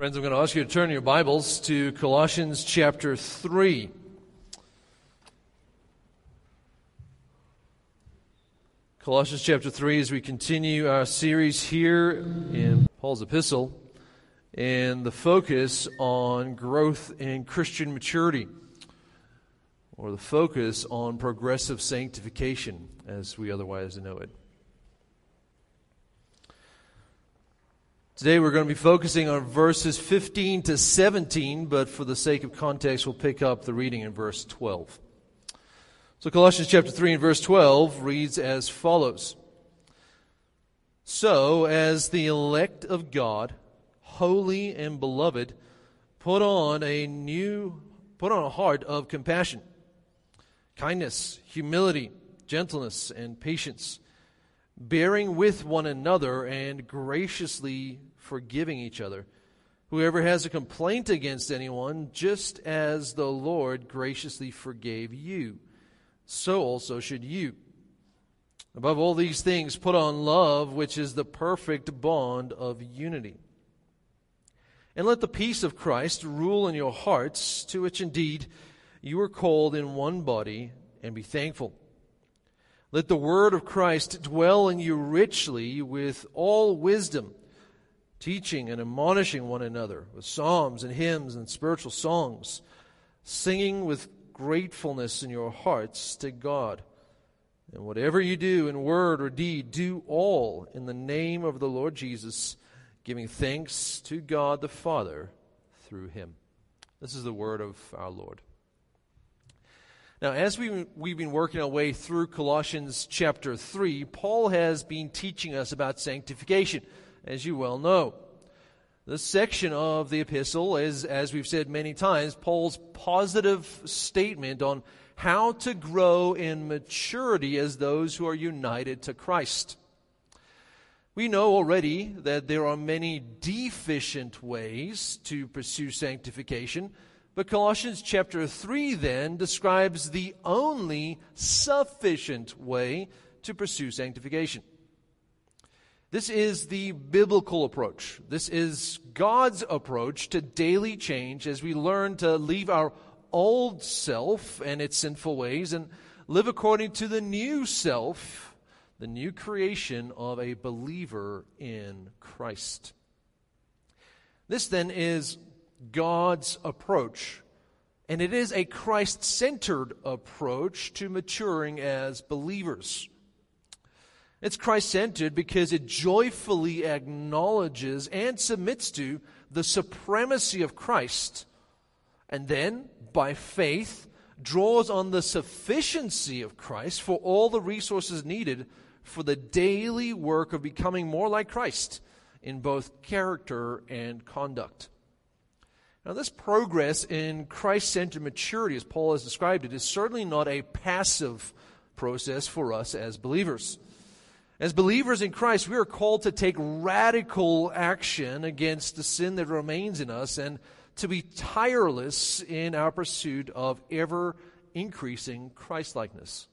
Friends, I'm going to ask you to turn your Bibles to Colossians chapter 3. Colossians chapter 3, as we continue our series here in Paul's epistle, and the focus on growth in Christian maturity, or the focus on progressive sanctification, as we otherwise know it. Today we're going to be focusing on verses 15 to 17, but for the sake of context, we'll pick up the reading in verse 12. So Colossians chapter 3 and verse 12 reads as follows. So, as the elect of God, holy and beloved, put on a heart of compassion, kindness, humility, gentleness, and patience, bearing with one another and graciously forgiving each other. Whoever has a complaint against anyone, just as the Lord graciously forgave you, so also should you. Above all these things, put on love, which is the perfect bond of unity. And let the peace of Christ rule in your hearts, to which indeed you are called in one body, and be thankful. Let the word of Christ dwell in you richly with all wisdom, teaching and admonishing one another with psalms and hymns and spiritual songs, singing with gratefulness in your hearts to God. And whatever you do in word or deed, do all in the name of the Lord Jesus, giving thanks to God the Father through him. This is the word of our Lord. Now, as we've been working our way through Colossians chapter 3, Paul has been teaching us about sanctification, as you well know. This section of the epistle is, as we've said many times, Paul's positive statement on how to grow in maturity as those who are united to Christ. We know already that there are many deficient ways to pursue sanctification, but Colossians chapter 3 then describes the only sufficient way to pursue sanctification. This is the biblical approach. This is God's approach to daily change as we learn to leave our old self and its sinful ways and live according to the new self, the new creation of a believer in Christ. This then is God's approach, and it is a Christ-centered approach to maturing as believers. It's Christ-centered because it joyfully acknowledges and submits to the supremacy of Christ, and then, by faith, draws on the sufficiency of Christ for all the resources needed for the daily work of becoming more like Christ in both character and conduct. Now, this progress in Christ-centered maturity, as Paul has described it, is certainly not a passive process for us as believers. As believers in Christ, we are called to take radical action against the sin that remains in us and to be tireless in our pursuit of ever-increasing Christ-likeness.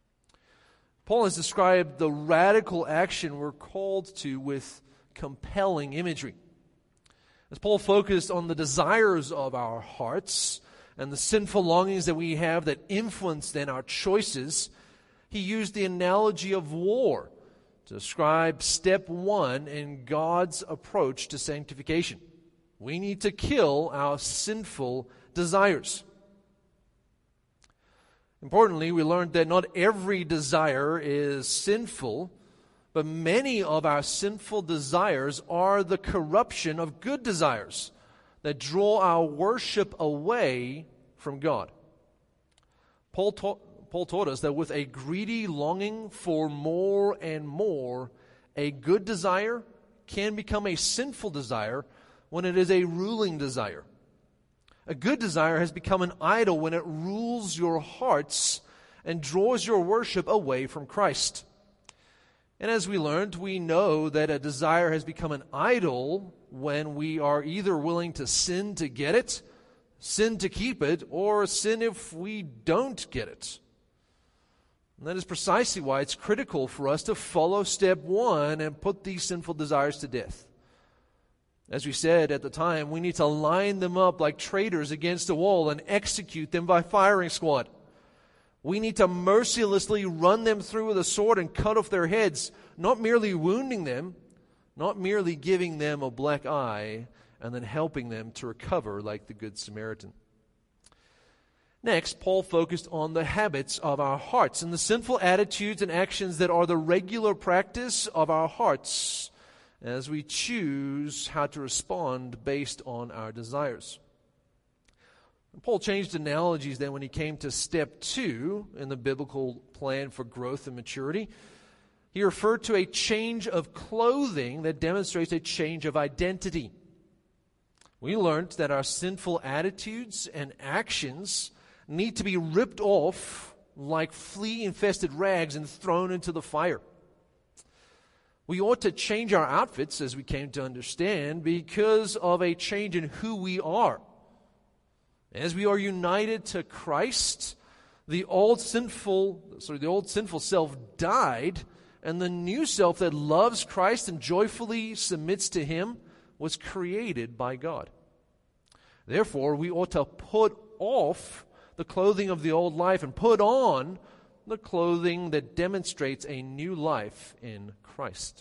Paul has described the radical action we're called to with compelling imagery. As Paul focused on the desires of our hearts and the sinful longings that we have that influence then our choices, he used the analogy of war to describe step one in God's approach to sanctification. We need to kill our sinful desires. Importantly, we learned that not every desire is sinful, but many of our sinful desires are the corruption of good desires that draw our worship away from God. Paul taught us that with a greedy longing for more and more, a good desire can become a sinful desire when it is a ruling desire. A good desire has become an idol when it rules your hearts and draws your worship away from Christ. And as we learned, we know that a desire has become an idol when we are either willing to sin to get it, sin to keep it, or sin if we don't get it. And that is precisely why it's critical for us to follow step one and put these sinful desires to death. As we said at the time, we need to line them up like traitors against a wall and execute them by firing squad. We need to mercilessly run them through with a sword and cut off their heads, not merely wounding them, not merely giving them a black eye, and then helping them to recover like the Good Samaritan. Next, Paul focused on the habits of our hearts and the sinful attitudes and actions that are the regular practice of our hearts as we choose how to respond based on our desires. Paul changed analogies then when he came to step 2 in the biblical plan for growth and maturity. He referred to a change of clothing that demonstrates a change of identity. We learned that our sinful attitudes and actions need to be ripped off like flea-infested rags and thrown into the fire. We ought to change our outfits, as we came to understand, because of a change in who we are. As we are united to Christ, the old sinful self died, and the new self that loves Christ and joyfully submits to Him was created by God. Therefore, we ought to put off the clothing of the old life and put on the clothing that demonstrates a new life in Christ.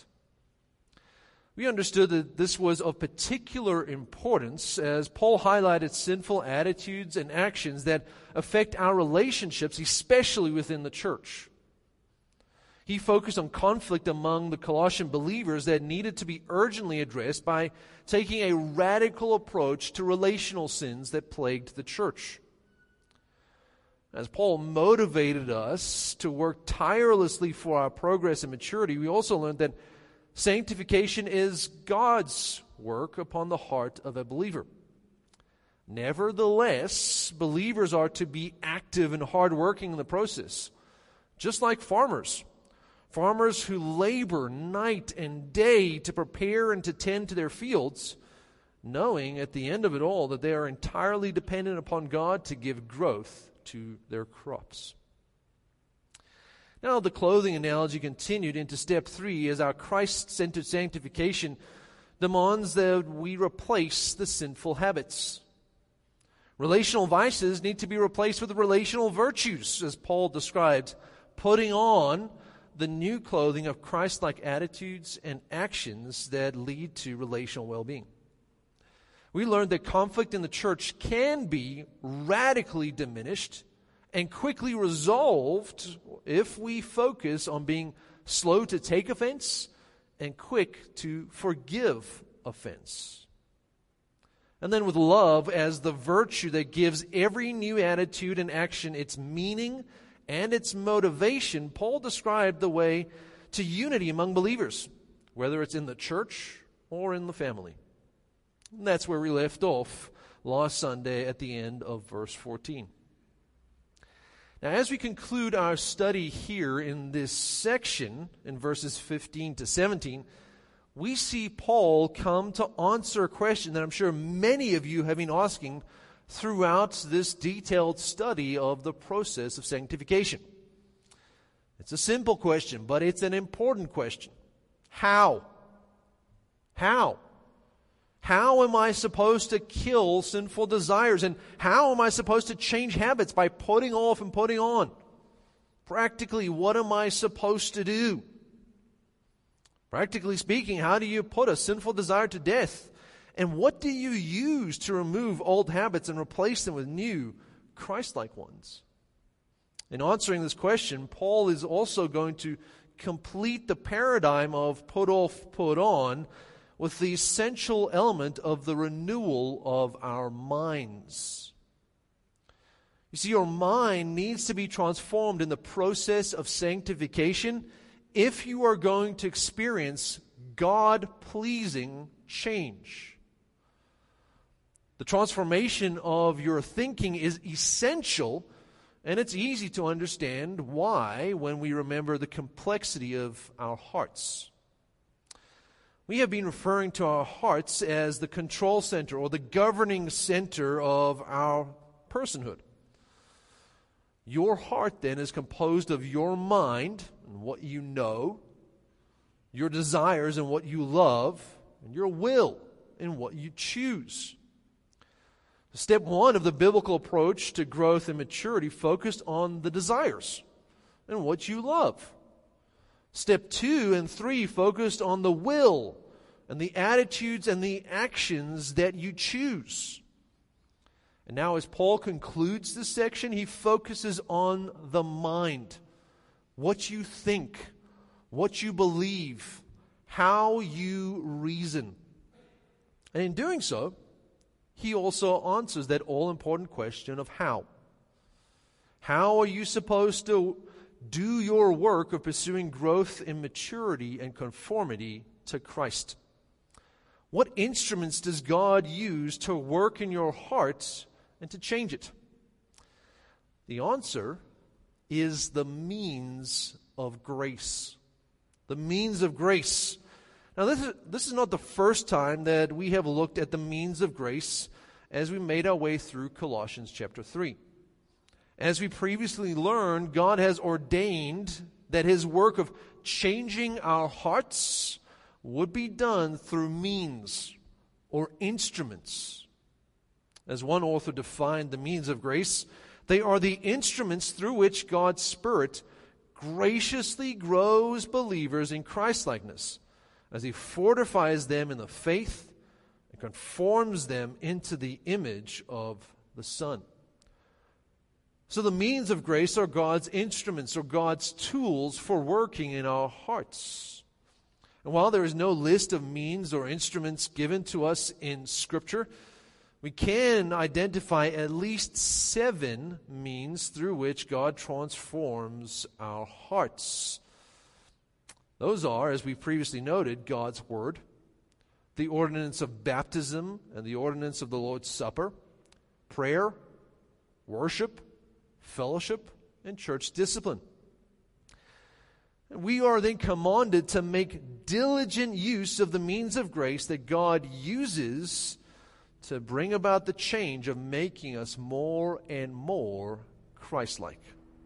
We understood that this was of particular importance as Paul highlighted sinful attitudes and actions that affect our relationships, especially within the church. He focused on conflict among the Colossian believers that needed to be urgently addressed by taking a radical approach to relational sins that plagued the church. As Paul motivated us to work tirelessly for our progress and maturity, we also learned that sanctification is God's work upon the heart of a believer. Nevertheless, believers are to be active and hardworking in the process, just like farmers. Farmers who labor night and day to prepare and to tend to their fields, knowing at the end of it all that they are entirely dependent upon God to give growth to their crops. Now the clothing analogy continued into step 3 as our Christ-centered sanctification demands that we replace the sinful habits. Relational vices need to be replaced with relational virtues, as Paul described, putting on the new clothing of Christ-like attitudes and actions that lead to relational well-being. We learned that conflict in the church can be radically diminished and quickly resolved if we focus on being slow to take offense and quick to forgive offense. And then with love as the virtue that gives every new attitude and action its meaning and its motivation, Paul described the way to unity among believers, whether it's in the church or in the family. And that's where we left off last Sunday at the end of verse 14. Now, as we conclude our study here in this section, in verses 15 to 17, we see Paul come to answer a question that I'm sure many of you have been asking throughout this detailed study of the process of sanctification. It's a simple question, but it's an important question. How? How? How am I supposed to kill sinful desires? And how am I supposed to change habits by putting off and putting on? Practically, what am I supposed to do? Practically speaking, how do you put a sinful desire to death? And what do you use to remove old habits and replace them with new, Christ-like ones? In answering this question, Paul is also going to complete the paradigm of put off, put on, with the essential element of the renewal of our minds. You see, your mind needs to be transformed in the process of sanctification if you are going to experience God-pleasing change. The transformation of your thinking is essential, and it's easy to understand why when we remember the complexity of our hearts. We have been referring to our hearts as the control center or the governing center of our personhood. Your heart then is composed of your mind and what you know, your desires and what you love, and your will in what you choose. Step 1 of the biblical approach to growth and maturity focused on the desires and what you love. Step 2 and 3 focused on the will and the attitudes and the actions that you choose. And now as Paul concludes this section, he focuses on the mind. What you think, what you believe, how you reason. And in doing so, he also answers that all-important question of how. How are you supposed to do your work of pursuing growth in maturity and conformity to Christ? What instruments does God use to work in your heart and to change it? The answer is the means of grace. The means of grace. Now, this is not the first time that we have looked at the means of grace as we made our way through Colossians chapter 3. As we previously learned, God has ordained that His work of changing our hearts would be done through means or instruments. As one author defined the means of grace, they are the instruments through which God's Spirit graciously grows believers in Christ-likeness as He fortifies them in the faith and conforms them into the image of the Son. So the means of grace are God's instruments or God's tools for working in our hearts. And while there is no list of means or instruments given to us in Scripture, we can identify at least 7 means through which God transforms our hearts. Those are, as we previously noted, God's Word, the ordinance of baptism and the ordinance of the Lord's Supper, prayer, worship, fellowship, and church discipline. We are then commanded to make diligent use of the means of grace that God uses to bring about the change of making us more and more Christ-like.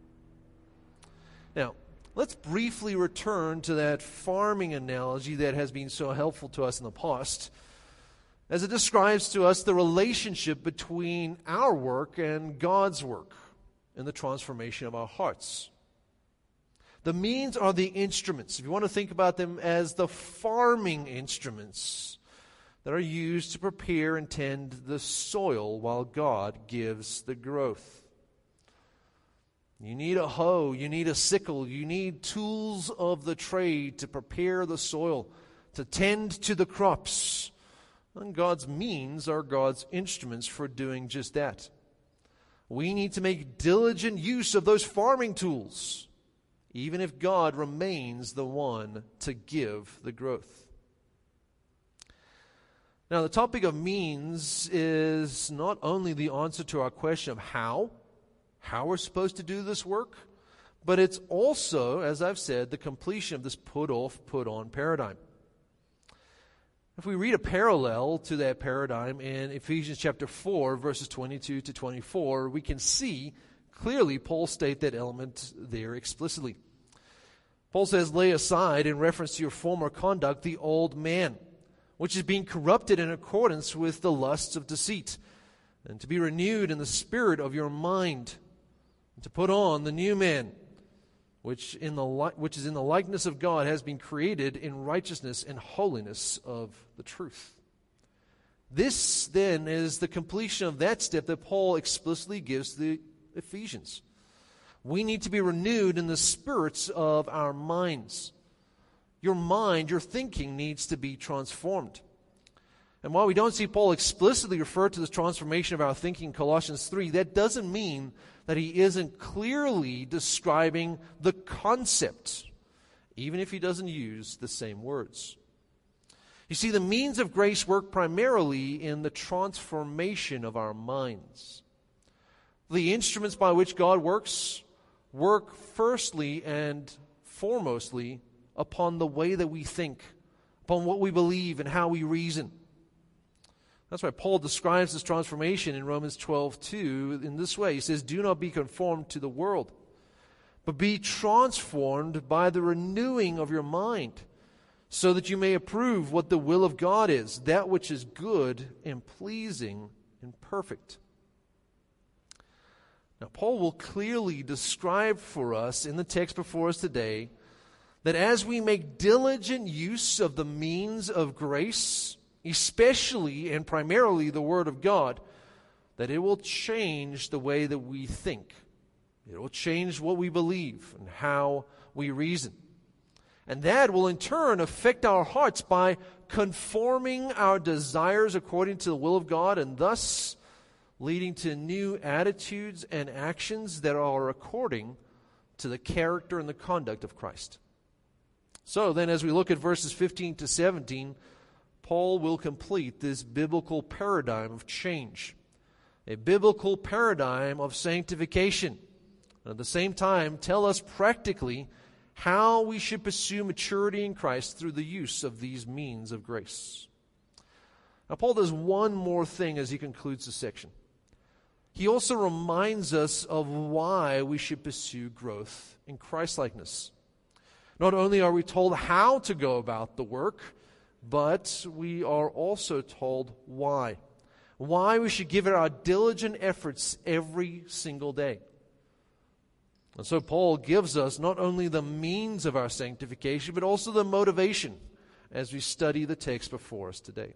Now, let's briefly return to that farming analogy that has been so helpful to us in the past, as it describes to us the relationship between our work and God's work in the transformation of our hearts. The means are the instruments. If you want to think about them as the farming instruments that are used to prepare and tend the soil while God gives the growth. You need a hoe, you need a sickle, you need tools of the trade to prepare the soil, to tend to the crops. And God's means are God's instruments for doing just that. We need to make diligent use of those farming tools, even if God remains the one to give the growth. Now, the topic of means is not only the answer to our question of how we're supposed to do this work, but it's also, as I've said, the completion of this put-off, put-on paradigm. If we read a parallel to that paradigm in Ephesians chapter 4, verses 22 to 24, we can see clearly Paul state that element there explicitly. Paul says, lay aside, in reference to your former conduct, the old man, which is being corrupted in accordance with the lusts of deceit, and to be renewed in the spirit of your mind, and to put on the new man, which is in the likeness of God, has been created in righteousness and holiness of the truth. This, then, is the completion of that step that Paul explicitly gives to the Ephesians. We need to be renewed in the spirits of our minds. Your mind, your thinking needs to be transformed. And while we don't see Paul explicitly refer to this transformation of our thinking in Colossians 3, that doesn't mean that he isn't clearly describing the concept, even if he doesn't use the same words. You see, the means of grace work primarily in the transformation of our minds. The instruments by which God works work firstly and foremostly upon the way that we think, upon what we believe and how we reason. That's why Paul describes this transformation in Romans 12:2 in this way. He says, do not be conformed to the world, but be transformed by the renewing of your mind, so that you may approve what the will of God is, that which is good and pleasing and perfect. Now, Paul will clearly describe for us in the text before us today that as we make diligent use of the means of grace, especially and primarily the Word of God, that it will change the way that we think. It will change what we believe and how we reason. And that will in turn affect our hearts by conforming our desires according to the will of God, and thus leading to new attitudes and actions that are according to the character and the conduct of Christ. So then, as we look at verses 15 to 17, Paul will complete this biblical paradigm of change, a biblical paradigm of sanctification, and at the same time tell us practically how we should pursue maturity in Christ through the use of these means of grace. Now, Paul does one more thing as he concludes the section. He also reminds us of why we should pursue growth in Christ-likeness. Not only are we told how to go about the work, but we are also told why. Why we should give it our diligent efforts every single day. And so Paul gives us not only the means of our sanctification, but also the motivation as we study the text before us today.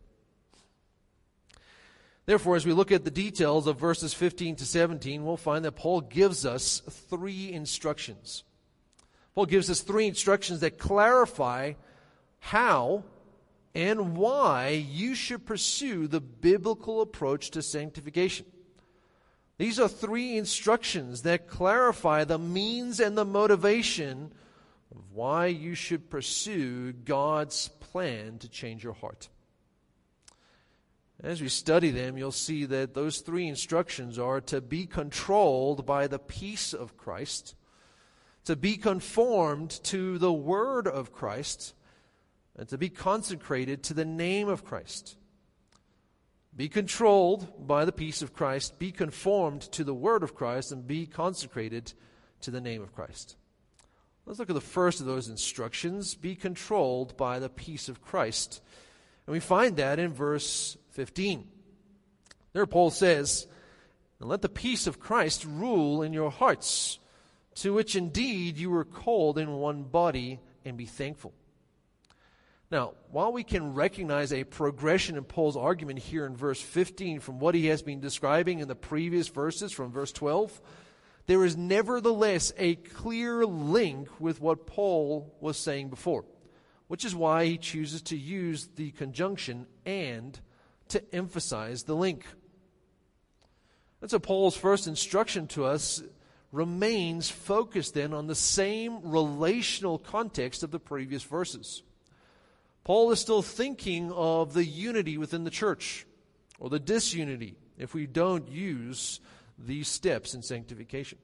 Therefore, as we look at the details of verses 15 to 17, we'll find that Paul gives us three instructions. Paul gives us three instructions that clarify how and why you should pursue the biblical approach to sanctification. These are three instructions that clarify the means and the motivation of why you should pursue God's plan to change your heart. As we study them, you'll see that those three instructions are to be controlled by the peace of Christ, to be conformed to the word of Christ, and to be consecrated to the name of Christ. Be controlled by the peace of Christ, be conformed to the word of Christ, and be consecrated to the name of Christ. Let's look at the first of those instructions, be controlled by the peace of Christ. And we find that in verse 15. There Paul says, "And let the peace of Christ rule in your hearts, to which indeed you were called in one body, and be thankful." Now, while we can recognize a progression in Paul's argument here in verse 15 from what he has been describing in the previous verses from verse 12, there is nevertheless a clear link with what Paul was saying before, which is why he chooses to use the conjunction "and" to emphasize the link. And so Paul's first instruction to us remains focused then on the same relational context of the previous verses. Paul is still thinking of the unity within the church, or the disunity if we don't use these steps in sanctification.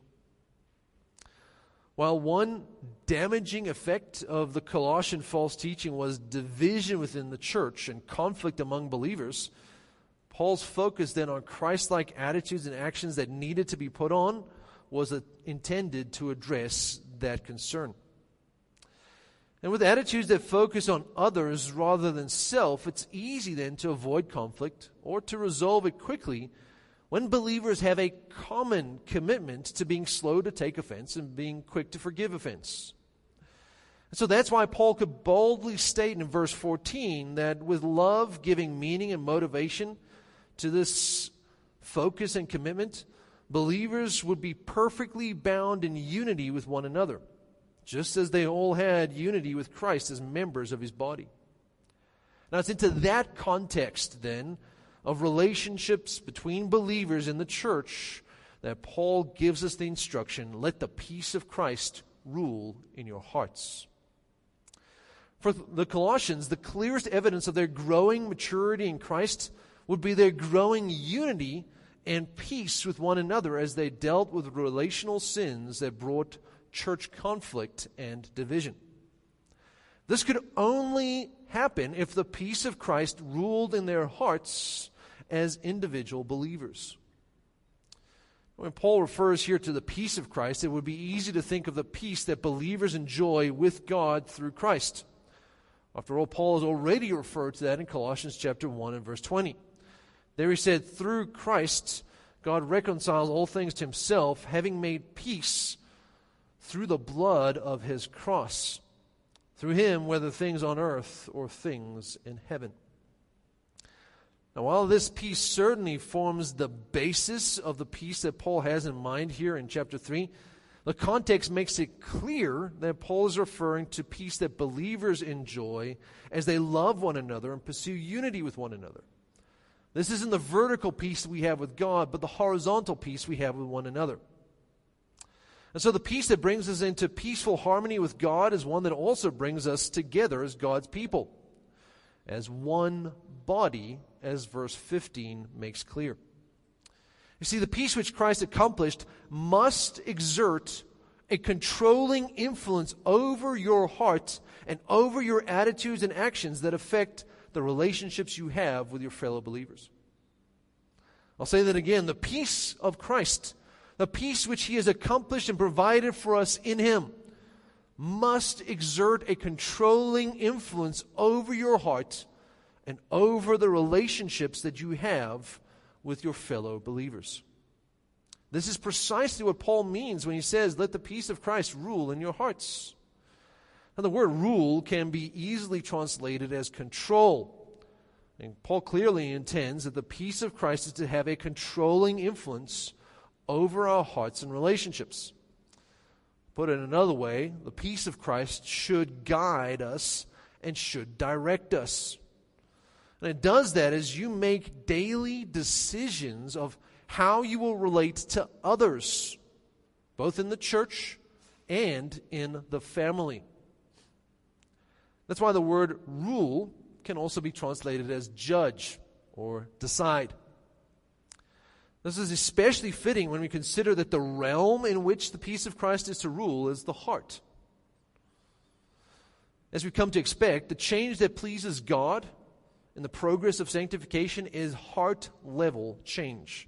While one damaging effect of the Colossian false teaching was division within the church and conflict among believers, Paul's focus then on Christ-like attitudes and actions that needed to be put on was intended to address that concern. And with attitudes that focus on others rather than self, it's easy then to avoid conflict or to resolve it quickly when believers have a common commitment to being slow to take offense and being quick to forgive offense. And so that's why Paul could boldly state in verse 14 that with love giving meaning and motivation to this focus and commitment, believers would be perfectly bound in unity with one another, just as they all had unity with Christ as members of his body. Now it's into that context then of relationships between believers in the church that Paul gives us the instruction, let the peace of Christ rule in your hearts. For the Colossians, the clearest evidence of their growing maturity in Christ would be their growing unity and peace with one another as they dealt with relational sins that brought church conflict and division. This could only happen if the peace of Christ ruled in their hearts as individual believers. When Paul refers here to the peace of Christ, it would be easy to think of the peace that believers enjoy with God through Christ. After all, Paul has already referred to that in Colossians chapter 1 and verse 20. There he said, through Christ, God reconciles all things to himself, having made peace through the blood of his cross. Through him, whether things on earth or things in heaven. Now, while this peace certainly forms the basis of the peace that Paul has in mind here in chapter 3, the context makes it clear that Paul is referring to peace that believers enjoy as they love one another and pursue unity with one another. This isn't the vertical peace we have with God, but the horizontal peace we have with one another. And so the peace that brings us into peaceful harmony with God is one that also brings us together as God's people, as one body, as verse 15 makes clear. You see, the peace which Christ accomplished must exert a controlling influence over your heart and over your attitudes and actions that affect the relationships you have with your fellow believers. I'll say that again. The peace of Christ, the peace which he has accomplished and provided for us in him, must exert a controlling influence over your heart and over the relationships that you have with your fellow believers. This is precisely what Paul means when he says, let the peace of Christ rule in your hearts. Now, the word rule can be easily translated as control. And Paul clearly intends that the peace of Christ is to have a controlling influence over our hearts and relationships. Put it another way, the peace of Christ should guide us and should direct us. And it does that as you make daily decisions of how you will relate to others, both in the church and in the family. That's why the word rule can also be translated as judge or decide. This is especially fitting when we consider that the realm in which the peace of Christ is to rule is the heart. As we come to expect, the change that pleases God in the progress of sanctification is heart-level change.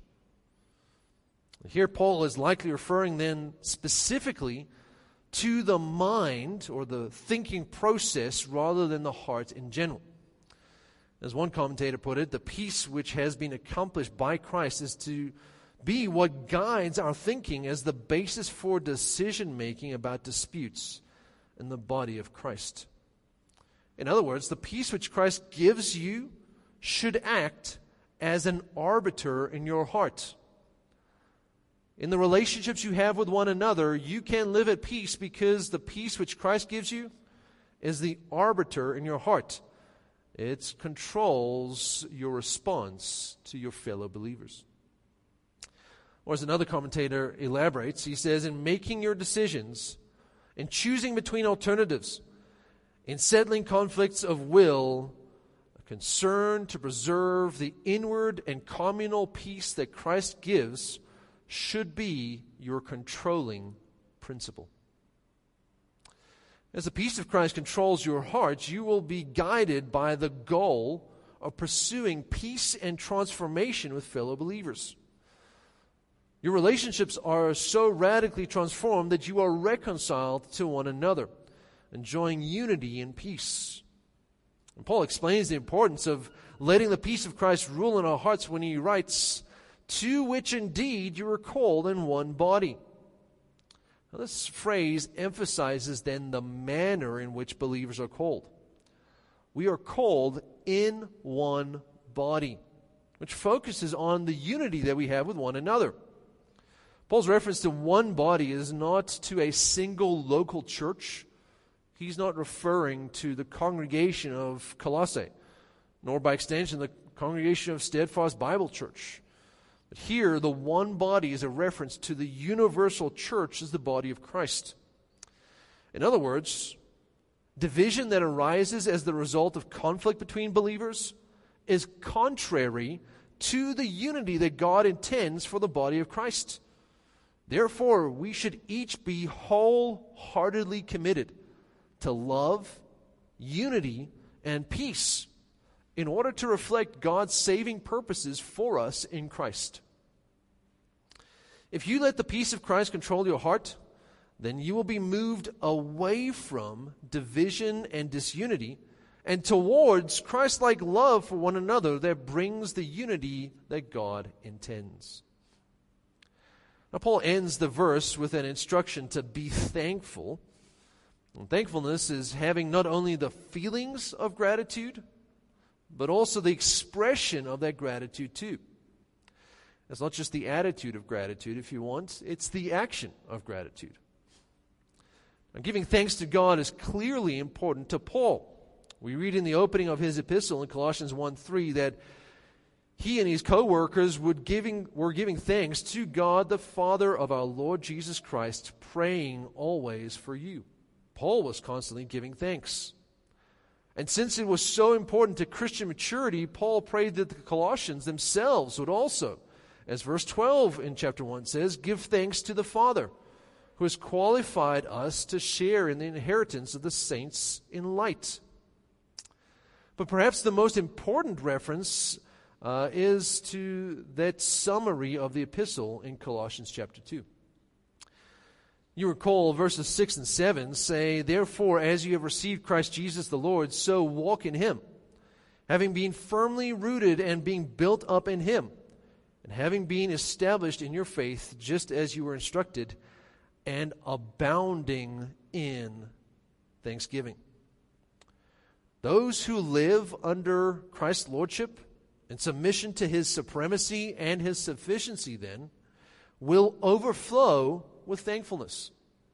Here Paul is likely referring then specifically to the mind or the thinking process rather than the heart in general. As one commentator put it, the peace which has been accomplished by Christ is to be what guides our thinking as the basis for decision-making about disputes in the body of Christ. In other words, the peace which Christ gives you should act as an arbiter in your heart. In the relationships you have with one another, you can live at peace because the peace which Christ gives you is the arbiter in your heart. It controls your response to your fellow believers. Or as another commentator elaborates, he says, in making your decisions, in choosing between alternatives, in settling conflicts of will, a concern to preserve the inward and communal peace that Christ gives should be your controlling principle. As the peace of Christ controls your heart, you will be guided by the goal of pursuing peace and transformation with fellow believers. Your relationships are so radically transformed that you are reconciled to one another, enjoying unity and peace. And Paul explains the importance of letting the peace of Christ rule in our hearts when he writes, to which indeed you are called in one body. Now, this phrase emphasizes then the manner in which believers are called. We are called in one body, which focuses on the unity that we have with one another. Paul's reference to one body is not to a single local church. He's not referring to the congregation of Colossae, nor by extension the congregation of Steadfast Bible Church. But here, the one body is a reference to the universal church as the body of Christ. In other words, division that arises as the result of conflict between believers is contrary to the unity that God intends for the body of Christ. Therefore, we should each be wholeheartedly committed to love, unity, and peace in order to reflect God's saving purposes for us in Christ. If you let the peace of Christ control your heart, then you will be moved away from division and disunity and towards Christ-like love for one another that brings the unity that God intends. Now, Paul ends the verse with an instruction to be thankful. And thankfulness is having not only the feelings of gratitude, but also the expression of that gratitude too. It's not just the attitude of gratitude, if you want, it's the action of gratitude. Now, giving thanks to God is clearly important to Paul. We read in the opening of his epistle in Colossians 1:3 that he and his co-workers were giving thanks to God, the Father of our Lord Jesus Christ, praying always for you. Paul was constantly giving thanks. And since it was so important to Christian maturity, Paul prayed that the Colossians themselves would also, as verse 12 in chapter 1 says, give thanks to the Father, who has qualified us to share in the inheritance of the saints in light. But perhaps the most important reference is to that summary of the epistle in Colossians chapter 2. You recall verses 6 and 7 say, therefore, as you have received Christ Jesus the Lord, so walk in him, having been firmly rooted and being built up in him, and having been established in your faith, just as you were instructed, and abounding in thanksgiving. Those who live under Christ's lordship in submission to his supremacy and his sufficiency then will overflow with thankfulness.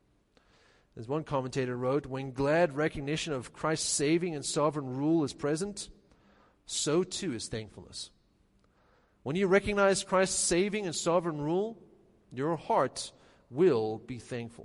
As one commentator wrote, when glad recognition of Christ's saving and sovereign rule is present, so too is thankfulness. When you recognize Christ's saving and sovereign rule, your heart will be thankful.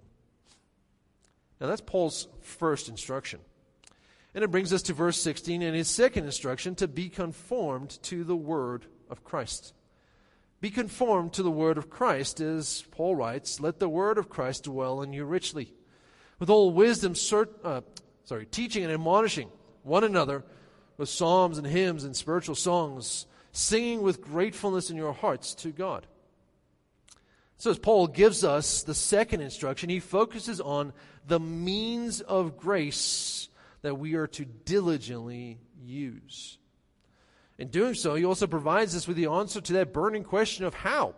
Now that's Paul's first instruction. And it brings us to verse 16 and his second instruction, to be conformed to the word of Christ. Be conformed to the word of Christ, as Paul writes, let the word of Christ dwell in you richly, with all wisdom, teaching and admonishing one another with psalms and hymns and spiritual songs, singing with gratefulness in your hearts to God. So as Paul gives us the second instruction, he focuses on the means of grace that we are to diligently use. In doing so, he also provides us with the answer to that burning question of how.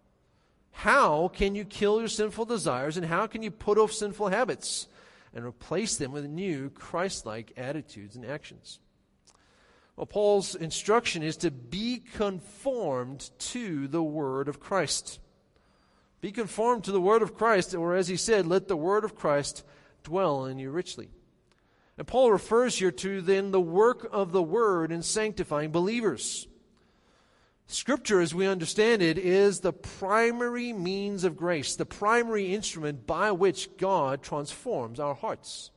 How can you kill your sinful desires, and how can you put off sinful habits and replace them with new Christ-like attitudes and actions? Well, Paul's instruction is to be conformed to the word of Christ. Be conformed to the word of Christ, or as he said, let the word of Christ dwell in you richly. And Paul refers here to then the work of the word in sanctifying believers. Scripture, as we understand it, is the primary means of grace, the primary instrument by which God transforms our hearts.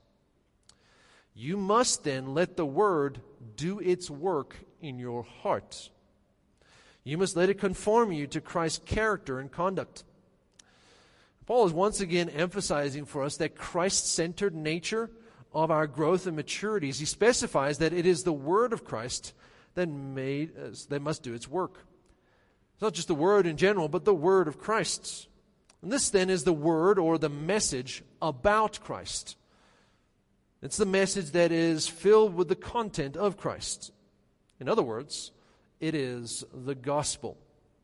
You must then let the word do its work in your heart. You must let it conform you to Christ's character and conduct. Paul is once again emphasizing for us that Christ-centered nature of our growth and maturity, as he specifies that it is the word of Christ that must do its work. It's not just the word in general, but the word of Christ. And this then is the word or the message about Christ. It's the message that is filled with the content of Christ. In other words, it is the gospel.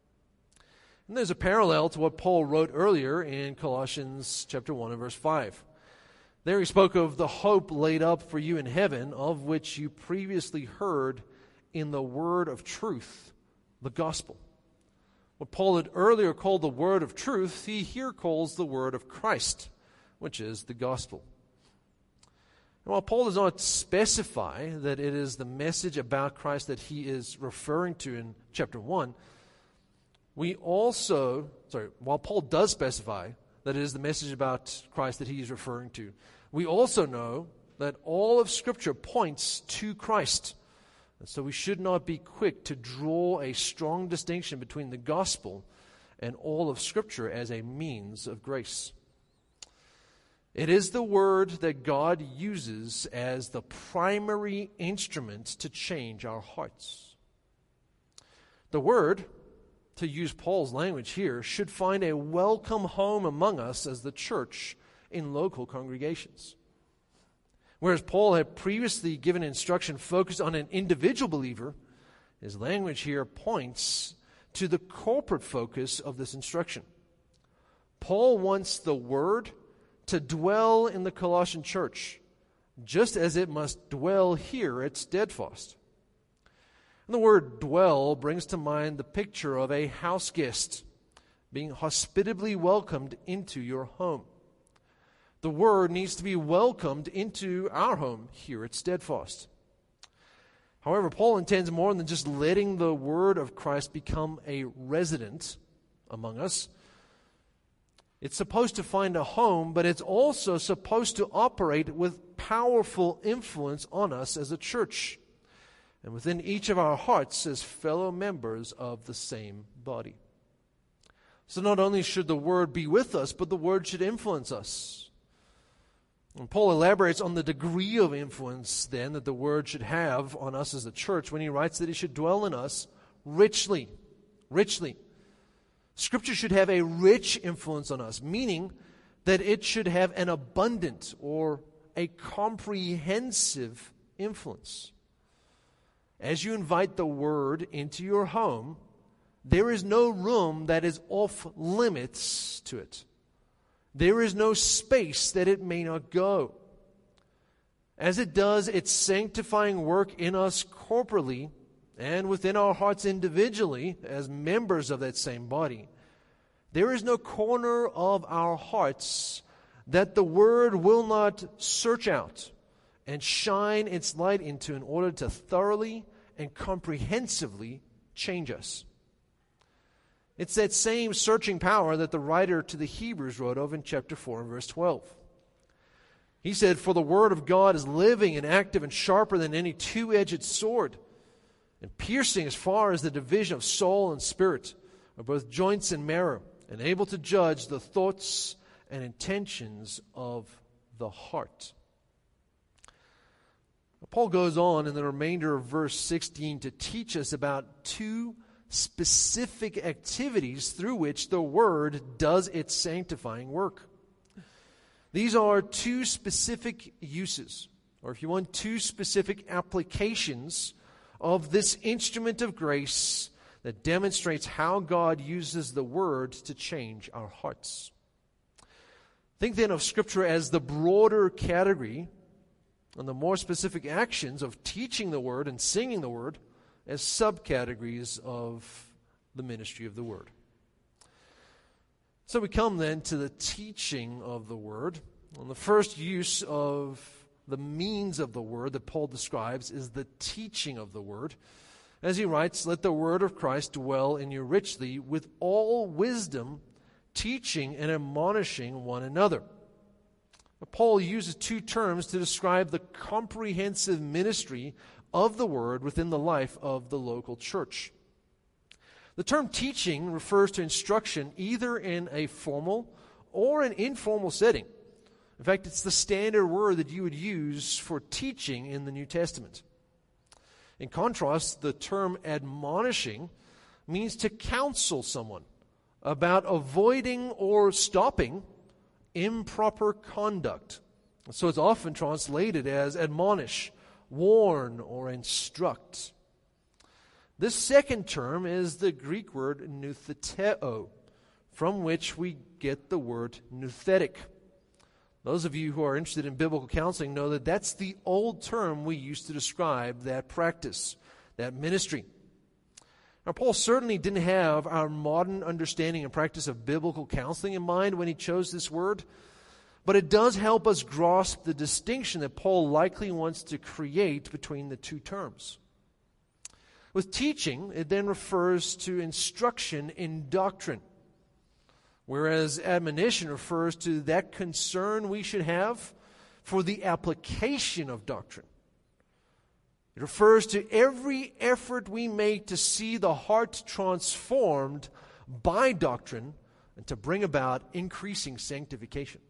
And there's a parallel to what Paul wrote earlier in Colossians chapter 1 and verse 5. There he spoke of the hope laid up for you in heaven, of which you previously heard in the word of truth, the gospel. What Paul had earlier called the word of truth, he here calls the word of Christ, which is the gospel. And while Paul does not specify that it is the message about Christ that he is referring to in chapter 1, while Paul does specify that it is the message about Christ that he is referring to, we also know that all of Scripture points to Christ. And so we should not be quick to draw a strong distinction between the gospel and all of Scripture as a means of grace. It is the word that God uses as the primary instrument to change our hearts. The word, to use Paul's language here, should find a welcome home among us as the church in local congregations. Whereas Paul had previously given instruction focused on an individual believer, his language here points to the corporate focus of this instruction. Paul wants the Word to dwell in the Colossian church, just as it must dwell here at Steadfast. And the word dwell brings to mind the picture of a house guest being hospitably welcomed into your home. The Word needs to be welcomed into our home here at Steadfast. However, Paul intends more than just letting the Word of Christ become a resident among us. It's supposed to find a home, but it's also supposed to operate with powerful influence on us as a church and within each of our hearts as fellow members of the same body. So not only should the Word be with us, but the Word should influence us. And Paul elaborates on the degree of influence, then, that the Word should have on us as a church when he writes that it should dwell in us richly. Richly. Scripture should have a rich influence on us, meaning that it should have an abundant or a comprehensive influence. As you invite the Word into your home, there is no room that is off limits to it. There is no space that it may not go. As it does its sanctifying work in us corporately and within our hearts individually as members of that same body, there is no corner of our hearts that the Word will not search out and shine its light into in order to thoroughly and comprehensively change us. It's that same searching power that the writer to the Hebrews wrote of in chapter 4 and verse 12. He said, "For the Word of God is living and active and sharper than any two-edged sword, and piercing as far as the division of soul and spirit, of both joints and marrow, and able to judge the thoughts and intentions of the heart." Paul goes on in the remainder of verse 16 to teach us about two specific activities through which the Word does its sanctifying work. These are two specific uses, or if you want, two specific applications of this instrument of grace that demonstrates how God uses the Word to change our hearts. Think then of Scripture as the broader category and the more specific actions of teaching the Word and singing the Word as subcategories of the ministry of the Word. So we come then to the teaching of the Word. And the first use of the means of the Word that Paul describes is the teaching of the Word. As he writes, "Let the Word of Christ dwell in you richly with all wisdom, teaching and admonishing one another." Paul uses two terms to describe the comprehensive ministry of the Word within the life of the local church. The term teaching refers to instruction either in a formal or an informal setting. In fact, it's the standard word that you would use for teaching in the New Testament. In contrast, the term admonishing means to counsel someone about avoiding or stopping improper conduct. So it's often translated as admonish, warn, or instruct. This second term is the Greek word noutheteo, from which we get the word nouthetic. Those of you who are interested in biblical counseling know that that's the old term we used to describe that practice, that ministry. Now, Paul certainly didn't have our modern understanding and practice of biblical counseling in mind when he chose this word, but it does help us grasp the distinction that Paul likely wants to create between the two terms. With teaching, it then refers to instruction in doctrine, whereas admonition refers to that concern we should have for the application of doctrine. It refers to every effort we make to see the heart transformed by doctrine and to bring about increasing sanctification.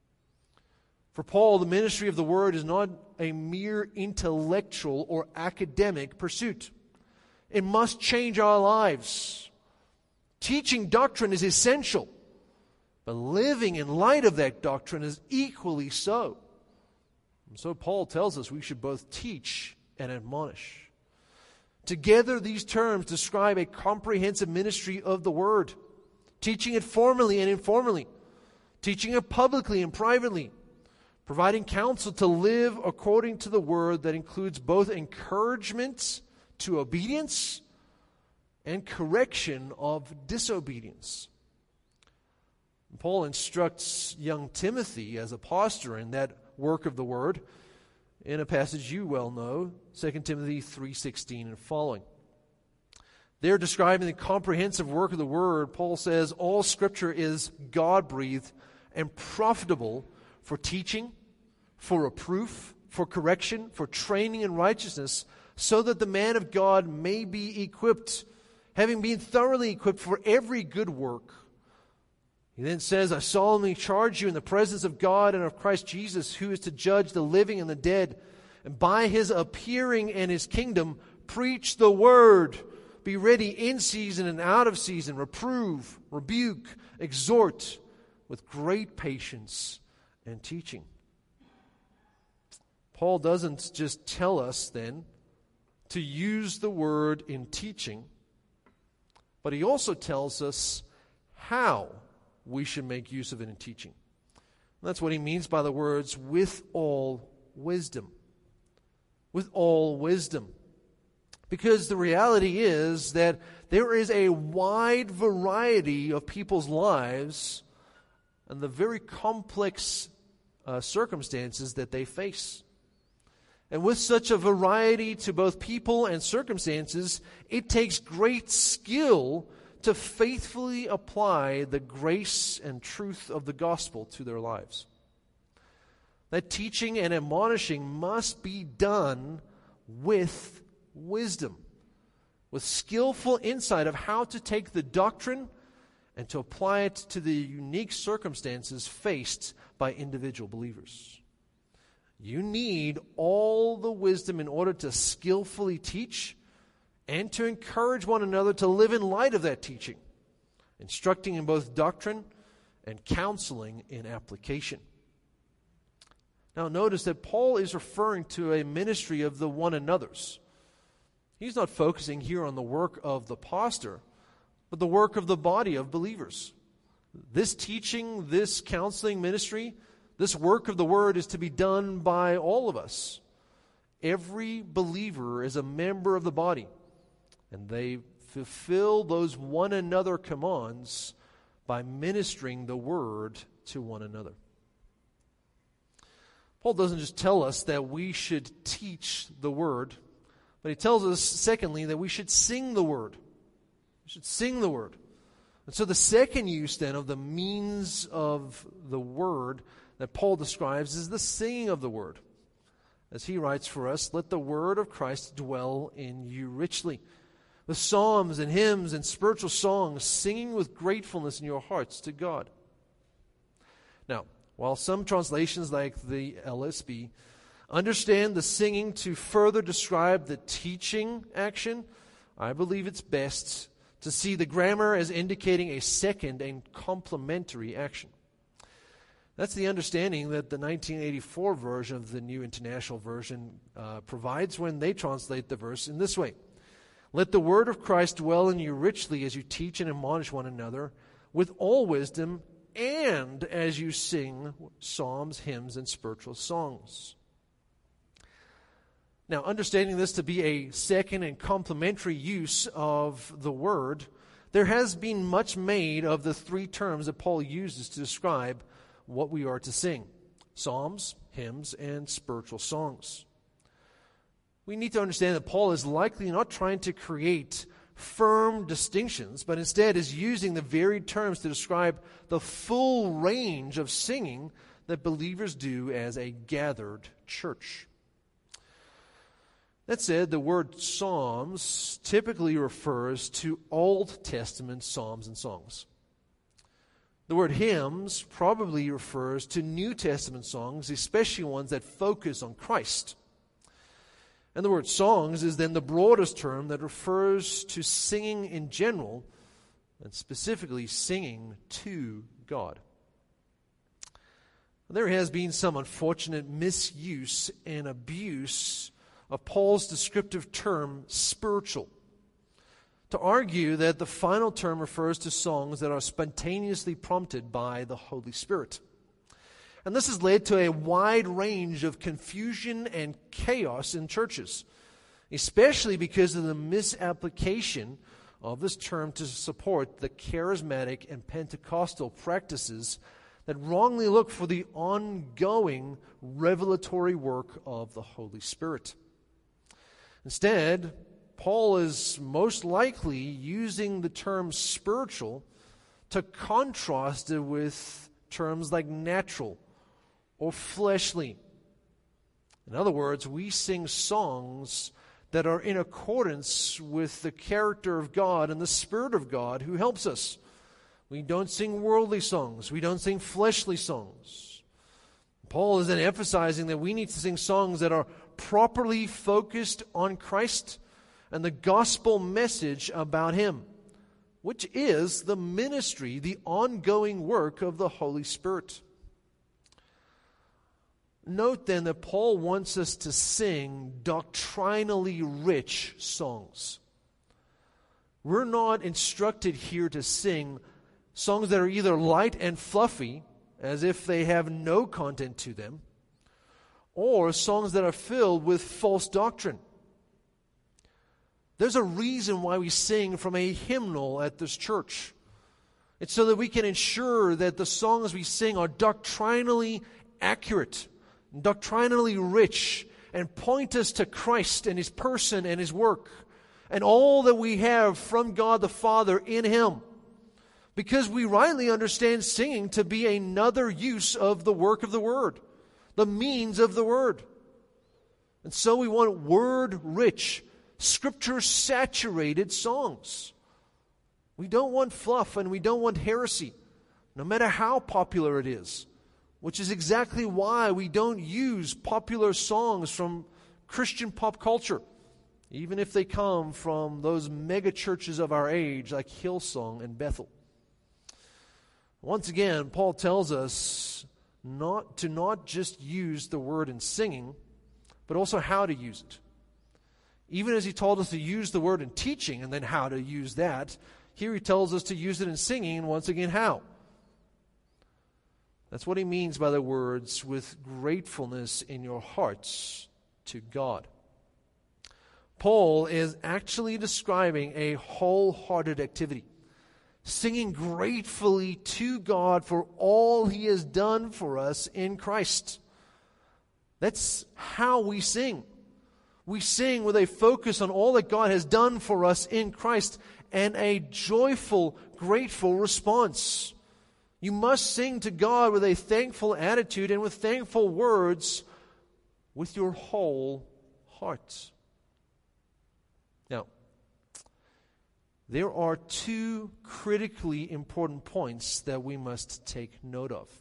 For Paul, the ministry of the Word is not a mere intellectual or academic pursuit. It must change our lives. Teaching doctrine is essential, but living in light of that doctrine is equally so. So Paul tells us we should both teach and admonish. Together, these terms describe a comprehensive ministry of the Word, teaching it formally and informally, teaching it publicly and privately, providing counsel to live according to the Word that includes both encouragement to obedience and correction of disobedience. Paul instructs young Timothy as a pastor in that work of the Word in a passage you well know, 2 Timothy 3:16 and following. There, describing the comprehensive work of the Word, Paul says, all Scripture is God-breathed and profitable for teaching, for reproof, for correction, for training in righteousness, so that the man of God may be equipped, having been thoroughly equipped for every good work. He then says, I solemnly charge you in the presence of God and of Christ Jesus, who is to judge the living and the dead, and by his appearing and his kingdom, preach the word. Be ready in season and out of season, reprove, rebuke, exhort with great patience and teaching. Paul doesn't just tell us then to use the word in teaching, but he also tells us how we should make use of it in teaching. And that's what he means by the words, with all wisdom. With all wisdom. Because the reality is that there is a wide variety of people's lives and the very complex circumstances that they face. And with such a variety to both people and circumstances, it takes great skill to faithfully apply the grace and truth of the gospel to their lives. That teaching and admonishing must be done with wisdom, with skillful insight of how to take the doctrine and to apply it to the unique circumstances faced by individual believers. You need all the wisdom in order to skillfully teach and to encourage one another to live in light of that teaching, instructing in both doctrine and counseling in application. Now notice that Paul is referring to a ministry of the one another's. He's not focusing here on the work of the pastor, but the work of the body of believers. This teaching, this counseling ministry, this work of the word is to be done by all of us. Every believer is a member of the body, and they fulfill those one another commands by ministering the word to one another. Paul doesn't just tell us that we should teach the word, but he tells us, secondly, that we should sing the word. We should sing the word. And so the second use then of the means of the word that Paul describes is the singing of the word. As he writes for us, let the word of Christ dwell in you richly, with psalms and hymns and spiritual songs, singing with gratefulness in your hearts to God. Now, while some translations like the LSB understand the singing to further describe the teaching action, I believe it's best to see the grammar as indicating a second and complementary action. That's the understanding that the 1984 version of the New International Version provides when they translate the verse in this way. Let the word of Christ dwell in you richly as you teach and admonish one another with all wisdom and as you sing psalms, hymns, and spiritual songs. Now, understanding this to be a second and complementary use of the word, there has been much made of the three terms that Paul uses to describe what we are to sing: psalms, hymns, and spiritual songs. We need to understand that Paul is likely not trying to create firm distinctions, but instead is using the varied terms to describe the full range of singing that believers do as a gathered church. That said, the word psalms typically refers to Old Testament psalms and songs. The word hymns probably refers to New Testament songs, especially ones that focus on Christ. And the word songs is then the broadest term that refers to singing in general, and specifically singing to God. There has been some unfortunate misuse and abuse of Paul's descriptive term, spiritual, to argue that the final term refers to songs that are spontaneously prompted by the Holy Spirit. And this has led to a wide range of confusion and chaos in churches, especially because of the misapplication of this term to support the charismatic and Pentecostal practices that wrongly look for the ongoing revelatory work of the Holy Spirit. Instead, Paul is most likely using the term spiritual to contrast it with terms like natural or fleshly. In other words, we sing songs that are in accordance with the character of God and the Spirit of God who helps us. We don't sing worldly songs. We don't sing fleshly songs. Paul is then emphasizing that we need to sing songs that are properly focused on Christ and the gospel message about Him, which is the ministry, the ongoing work of the Holy Spirit. Note then that Paul wants us to sing doctrinally rich songs. We're not instructed here to sing songs that are either light and fluffy, as if they have no content to them, or songs that are filled with false doctrine. There's a reason why we sing from a hymnal at this church. It's so that we can ensure that the songs we sing are doctrinally accurate, doctrinally rich, and point us to Christ and His person and His work, and all that we have from God the Father in Him. Because we rightly understand singing to be another use of the work of the Word, the means of the Word. And so we want word-rich, Scripture-saturated songs. We don't want fluff and we don't want heresy, no matter how popular it is, which is exactly why we don't use popular songs from Christian pop culture, even if they come from those mega churches of our age like Hillsong and Bethel. Once again, Paul tells us not just use the word in singing, but also how to use it. Even as he told us to use the word in teaching and then how to use that, here he tells us to use it in singing, and once again, how. That's what he means by the words, with gratefulness in your hearts to God. Paul is actually describing a wholehearted activity, singing gratefully to God for all He has done for us in Christ. That's how we sing. We sing with a focus on all that God has done for us in Christ and a joyful, grateful response. You must sing to God with a thankful attitude and with thankful words with your whole heart. Now, there are two critically important points that we must take note of.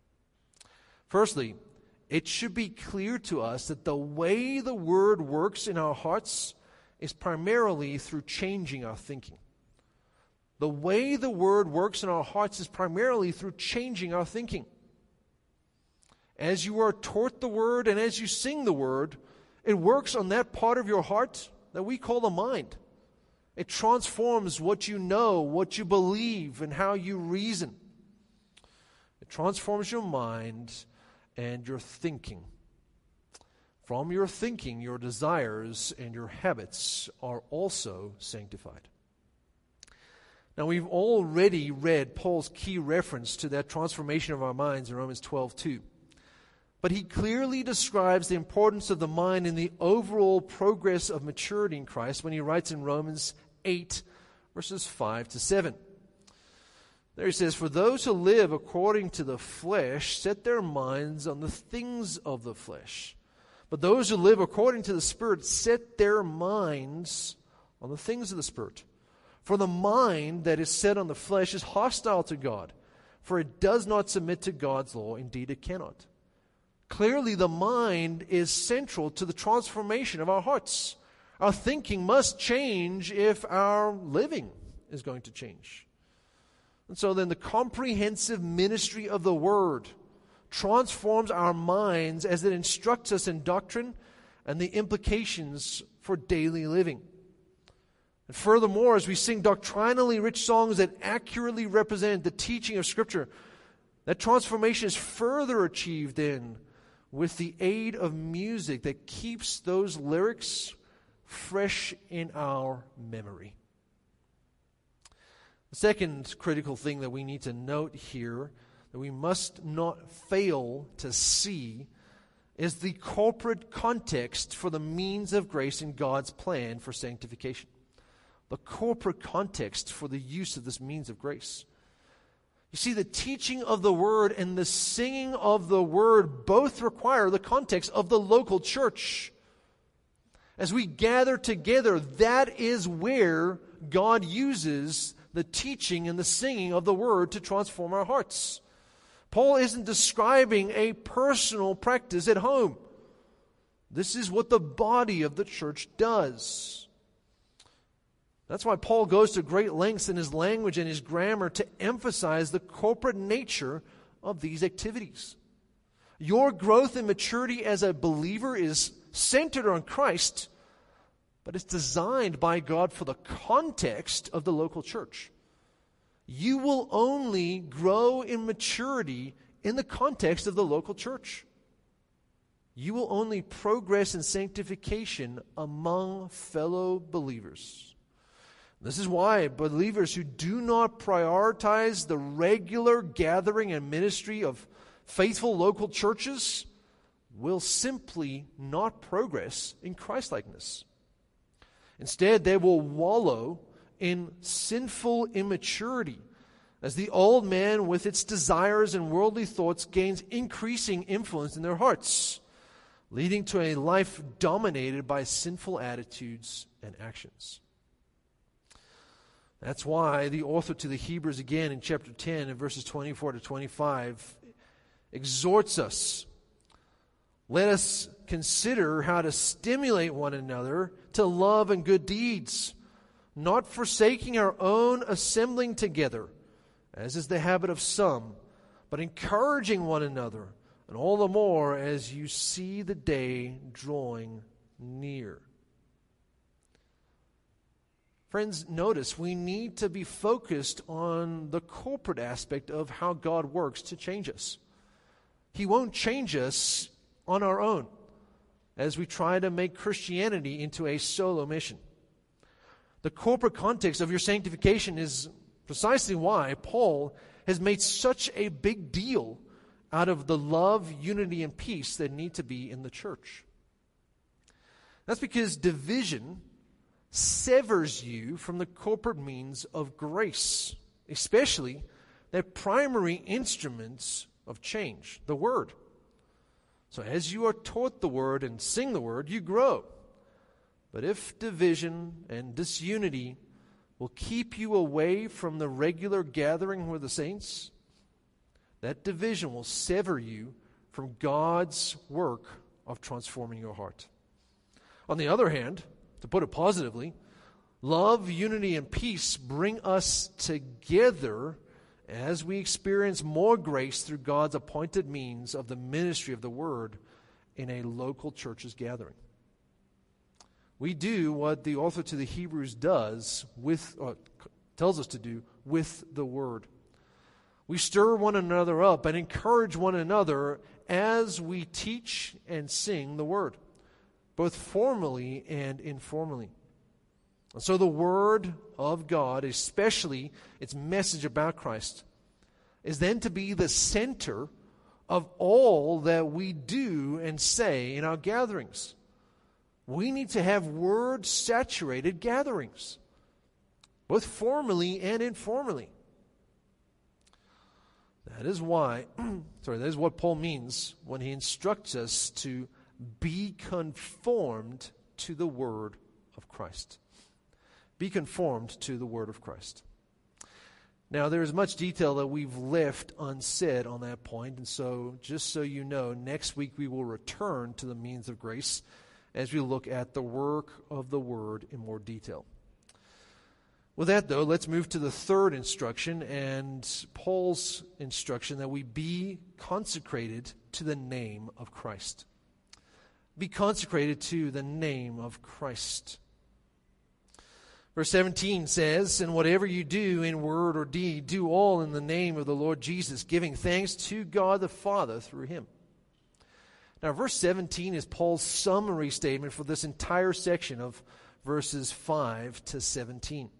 Firstly, it should be clear to us that the way the Word works in our hearts is primarily through changing our thinking. The way the Word works in our hearts is primarily through changing our thinking. As you are taught the Word and as you sing the Word, it works on that part of your heart that we call the mind. It transforms what you know, what you believe, and how you reason. It transforms your mind and your thinking. From your thinking, your desires and your habits are also sanctified. Now, we've already read Paul's key reference to that transformation of our minds in Romans 12:2. But he clearly describes the importance of the mind in the overall progress of maturity in Christ when he writes in Romans 8, verses 5 to 7. There he says, "For those who live according to the flesh set their minds on the things of the flesh. But those who live according to the Spirit set their minds on the things of the Spirit. For the mind that is set on the flesh is hostile to God, for it does not submit to God's law. Indeed, it cannot." Clearly, the mind is central to the transformation of our hearts. Our thinking must change if our living is going to change. And so then the comprehensive ministry of the Word transforms our minds as it instructs us in doctrine and the implications for daily living. And furthermore, as we sing doctrinally rich songs that accurately represent the teaching of Scripture, that transformation is further achieved then with the aid of music that keeps those lyrics fresh in our memory. The second critical thing that we need to note here, that we must not fail to see, is the corporate context for the means of grace in God's plan for sanctification. The corporate context for the use of this means of grace. You see, the teaching of the Word and the singing of the Word both require the context of the local church. As we gather together, that is where God uses the teaching and the singing of the Word to transform our hearts. Paul isn't describing a personal practice at home. This is what the body of the church does. That's why Paul goes to great lengths in his language and his grammar to emphasize the corporate nature of these activities. Your growth and maturity as a believer is centered on Christ, but it's designed by God for the context of the local church. You will only grow in maturity in the context of the local church. You will only progress in sanctification among fellow believers. This is why believers who do not prioritize the regular gathering and ministry of faithful local churches will simply not progress in Christlikeness. Instead, they will wallow in sinful immaturity as the old man with its desires and worldly thoughts gains increasing influence in their hearts, leading to a life dominated by sinful attitudes and actions. That's why the author to the Hebrews again in chapter 10 and verses 24 to 25 exhorts us. Let us consider how to stimulate one another to love and good deeds, not forsaking our own assembling together, as is the habit of some, but encouraging one another, and all the more as you see the day drawing near. Friends, notice we need to be focused on the corporate aspect of how God works to change us. He won't change us on our own as we try to make Christianity into a solo mission. The corporate context of your sanctification is precisely why Paul has made such a big deal out of the love, unity, and peace that need to be in the church. That's because division severs you from the corporate means of grace, especially the primary instruments of change, the Word. So as you are taught the Word and sing the Word, you grow. But if division and disunity will keep you away from the regular gathering with the saints, that division will sever you from God's work of transforming your heart. On the other hand, to put it positively, love, unity, and peace bring us together as we experience more grace through God's appointed means of the ministry of the Word in a local church's gathering. We do what the author to the Hebrews tells us to do with the Word. We stir one another up and encourage one another as we teach and sing the Word, both formally and informally. And so the Word of God, especially its message about Christ, is then to be the center of all that we do and say in our gatherings. We need to have Word-saturated gatherings, both formally and informally. That is what Paul means when he instructs us to be conformed to the Word of Christ. Be conformed to the Word of Christ. Now, there is much detail that we've left unsaid on that point, and so, just so you know, next week we will return to the means of grace as we look at the work of the Word in more detail. With that, though, let's move to the third instruction and Paul's instruction that we be consecrated to the name of Christ. Be consecrated to the name of Christ. Verse 17 says, "And whatever you do in word or deed, do all in the name of the Lord Jesus, giving thanks to God the Father through him." Now, verse 17 is Paul's summary statement for this entire section of verses 5 to 17.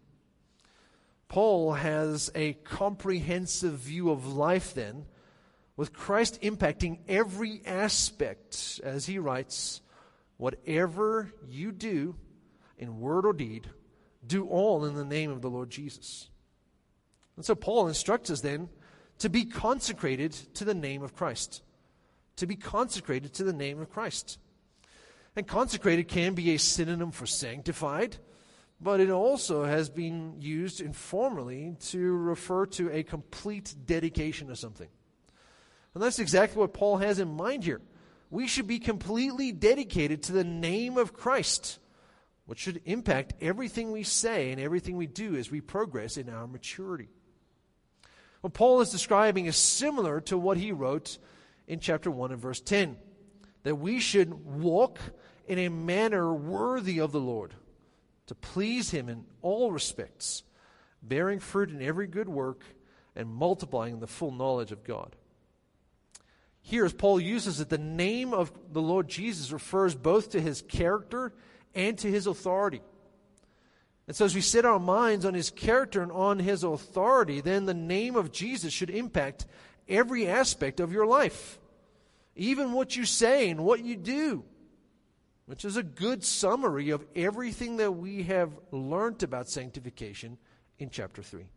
Paul has a comprehensive view of life then, with Christ impacting every aspect as he writes, "Whatever you do in word or deed, do all in the name of the Lord Jesus." And so Paul instructs us then to be consecrated to the name of Christ. To be consecrated to the name of Christ. And consecrated can be a synonym for sanctified, but it also has been used informally to refer to a complete dedication to something. And that's exactly what Paul has in mind here. We should be completely dedicated to the name of Christ, which should impact everything we say and everything we do as we progress in our maturity. What Paul is describing is similar to what he wrote in chapter 1 and verse 10, that we should walk in a manner worthy of the Lord, to please him in all respects, bearing fruit in every good work and multiplying the full knowledge of God. Here, as Paul uses it, the name of the Lord Jesus refers both to his character and to his authority. And so as we set our minds on his character and on his authority, then the name of Jesus should impact every aspect of your life, even what you say and what you do, which is a good summary of everything that we have learned about sanctification in chapter 3.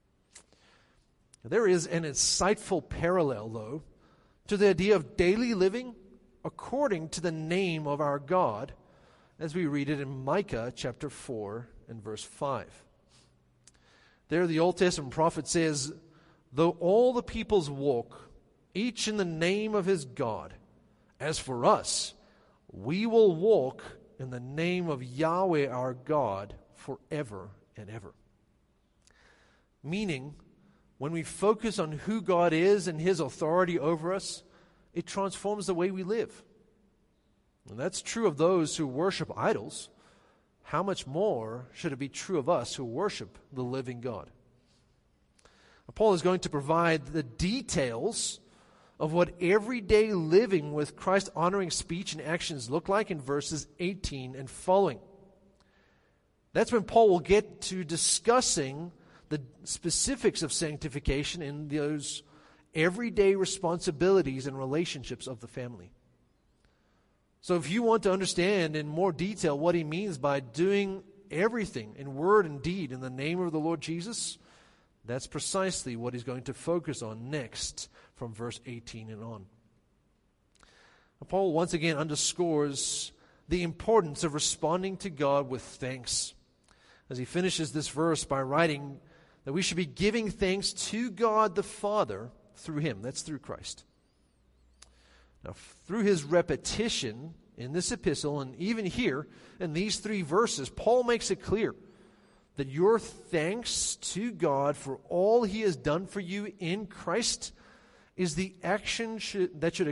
There is an insightful parallel, though, to the idea of daily living according to the name of our God, as we read it in Micah chapter 4 and verse 5. There the Old Testament prophet says, "Though all the peoples walk, each in the name of his God, as for us, we will walk in the name of Yahweh our God forever and ever." Meaning, when we focus on who God is and his authority over us, it transforms the way we live. And that's true of those who worship idols. How much more should it be true of us who worship the living God? Paul is going to provide the details of what everyday living with Christ-honoring speech and actions look like in verses 18 and following. That's when Paul will get to discussing the specifics of sanctification in those everyday responsibilities and relationships of the family. So if you want to understand in more detail what he means by doing everything in word and deed in the name of the Lord Jesus, that's precisely what he's going to focus on next from verse 18 and on. Paul once again underscores the importance of responding to God with thanks, as he finishes this verse by writing that we should be giving thanks to God the Father through him. That's through Christ. Now, through his repetition in this epistle, and even here in these 3 verses, Paul makes it clear that your thanks to God for all he has done for you in Christ is the action that should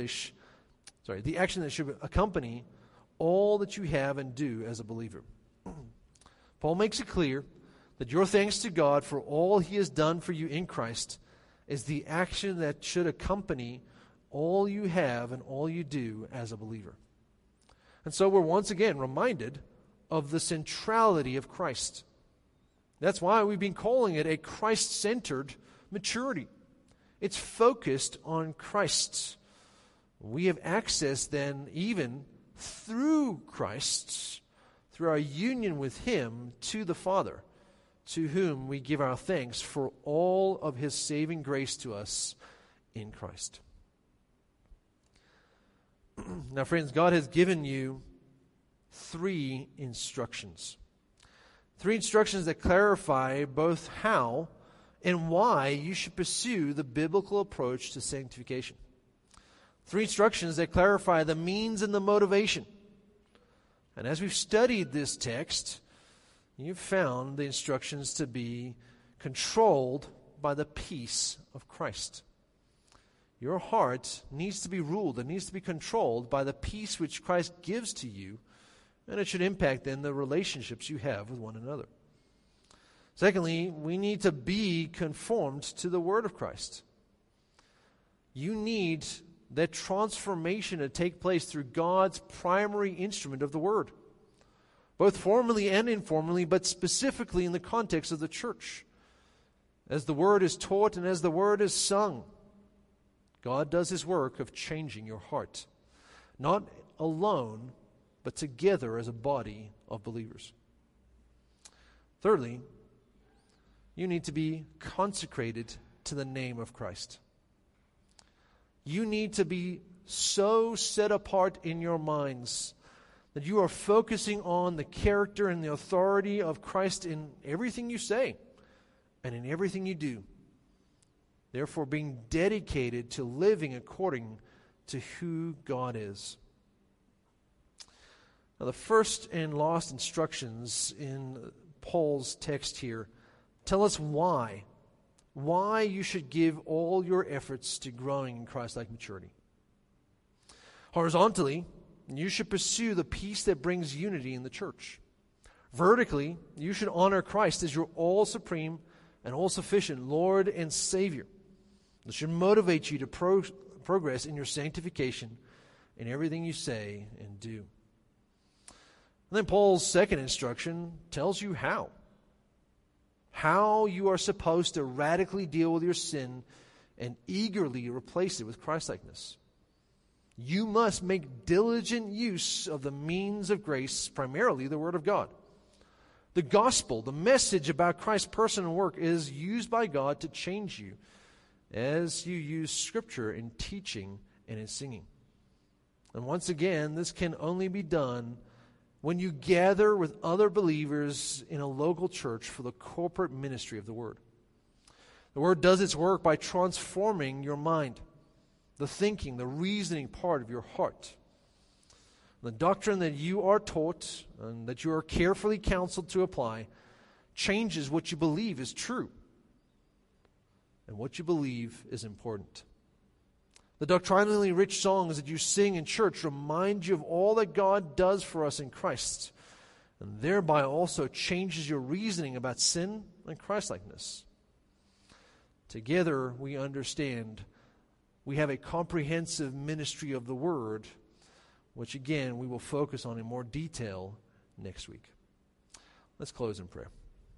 accompany all that you have and do as a believer. Paul makes it clear that your thanks to God for all he has done for you in Christ is the action that should accompany all you have and all you do as a believer. And so we're once again reminded of the centrality of Christ. That's why we've been calling it a Christ-centered maturity. It's focused on Christ. We have access then even through Christ, through our union with him, to the Father, to whom we give our thanks for all of his saving grace to us in Christ. Now, friends, God has given you 3 instructions. 3 instructions that clarify both how and why you should pursue the biblical approach to sanctification. 3 instructions that clarify the means and the motivation. And as we've studied this text, you've found the instructions to be controlled by the peace of Christ. Your heart needs to be ruled, it needs to be controlled by the peace which Christ gives to you, and it should impact then the relationships you have with one another. Secondly, we need to be conformed to the Word of Christ. You need that transformation to take place through God's primary instrument of the Word, both formally and informally, but specifically in the context of the church. As the Word is taught and as the Word is sung, God does His work of changing your heart, not alone, but together as a body of believers. Thirdly, you need to be consecrated to the name of Christ. You need to be so set apart in your minds that you are focusing on the character and the authority of Christ in everything you say and in everything you do. Therefore, being dedicated to living according to who God is. Now, the first and last instructions in Paul's text here tell us why you should give all your efforts to growing in Christ-like maturity. Horizontally, you should pursue the peace that brings unity in the church. Vertically, you should honor Christ as your all-supreme and all-sufficient Lord and Savior. This should motivate you to progress in your sanctification in everything you say and do. And then Paul's second instruction tells you how. How you are supposed to radically deal with your sin and eagerly replace it with Christlikeness. You must make diligent use of the means of grace, primarily the Word of God. The gospel, the message about Christ's person and work, is used by God to change you as you use Scripture in teaching and in singing. And once again, this can only be done when you gather with other believers in a local church for the corporate ministry of the Word. The Word does its work by transforming your mind, the thinking, the reasoning part of your heart. The doctrine that you are taught and that you are carefully counseled to apply changes what you believe is true and what you believe is important. The doctrinally rich songs that you sing in church remind you of all that God does for us in Christ, and thereby also changes your reasoning about sin and Christlikeness. Together we understand we have a comprehensive ministry of the Word, which again we will focus on in more detail next week. Let's close in prayer.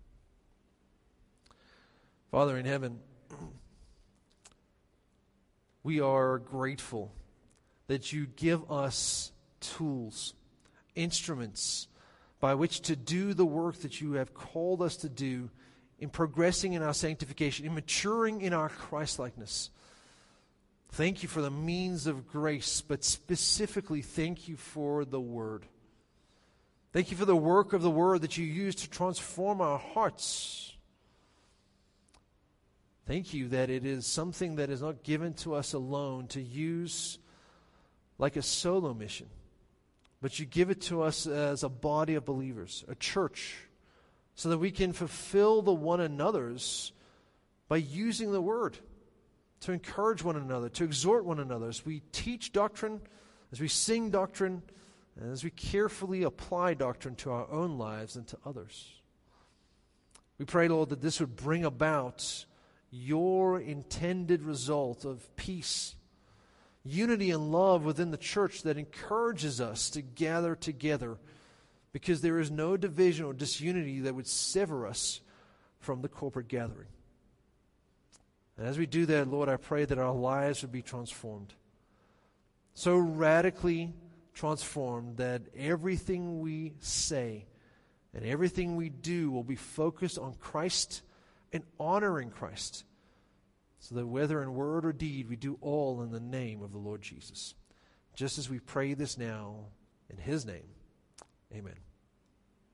Father in heaven, we are grateful that you give us tools, instruments by which to do the work that you have called us to do in progressing in our sanctification, in maturing in our Christlikeness. Thank you for the means of grace, but specifically thank you for the Word. Thank you for the work of the Word that you use to transform our hearts. Thank you that it is something that is not given to us alone to use like a solo mission, but you give it to us as a body of believers, a church, so that we can fulfill the one another's by using the Word to encourage one another, to exhort one another as we teach doctrine, as we sing doctrine, and as we carefully apply doctrine to our own lives and to others. We pray, Lord, that this would bring about your intended result of peace, unity and love within the church that encourages us to gather together, because there is no division or disunity that would sever us from the corporate gathering. And as we do that, Lord, I pray that our lives would be transformed, so radically transformed that everything we say and everything we do will be focused on Christ and honoring Christ, so that whether in word or deed, we do all in the name of the Lord Jesus. Just as we pray this now, in His name, amen.